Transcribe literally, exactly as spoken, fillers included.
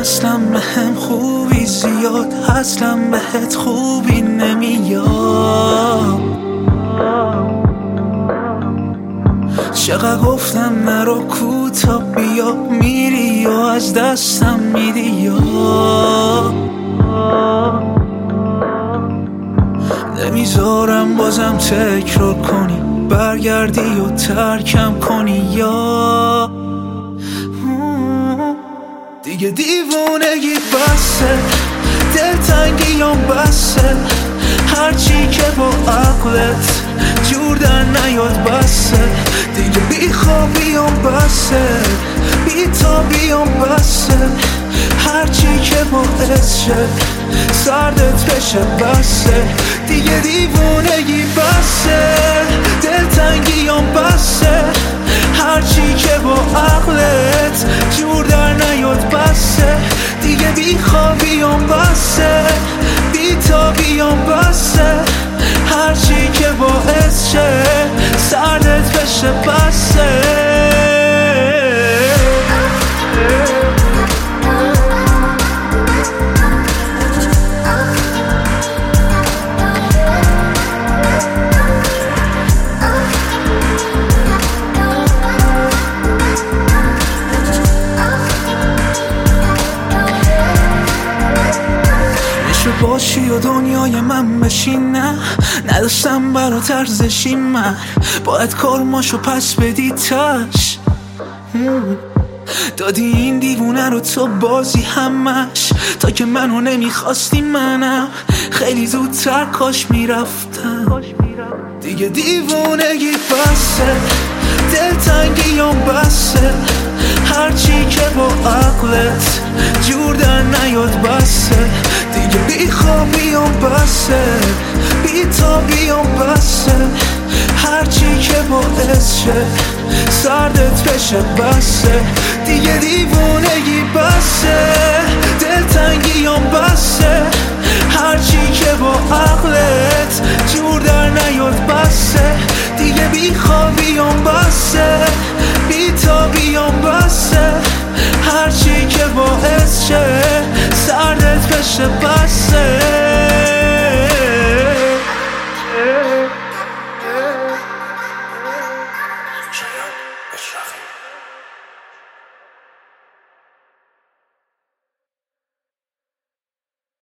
اصلا بهم خوبی زیاد، اصلا بهت خوبی نمیاد. چقدر گفتم نرو کوتا بیا، میری و از دستم میدی یا نمیذارم بازم تکرار کنی، برگردی و ترکم کنی یا دیگه دیوونگی بسه، دلتنگیام بسه، هرچی که با عقلت جور در نیاد بسه، دیگه بی خوابیام بسه، بی تابیام بسه، هرچی که باعث شه سردت بشه بسه، دیگه دیوونگی بسه، دلتنگیام بسه، هرچی که با عقلت جور در نیاد بسه، دیگه بی خوابیام بسه، بی تابیام بسه، هرچی که باعث شه سردت بشه بسه. باشی و دنیای من بشی، نه نداشتم برات ارزشی، من باید کارماشو پس بدی تش دادی این دیوونه رو تو بازی همش، تا که منو نمیخواستی منم خیلی زودتر کاش میرفتم، دیگه دیوونگی بسه، دلتنگیام بسه، هرچی که با عقلت جور در نیاد بسه، دیگه بی خوابیام بسه، بی تابیام بسه، هرچی که باعث شه سردت بشه بسه، دیگه دیوونگی بسه، دلتنگیام بسه، هرچی که با عقلت جور در نیاد بسه، دیگه بی خوابیام بسه، بی تابیام بسه، هرچی که باعث شه سردت بشه بسه. شاید اشرقی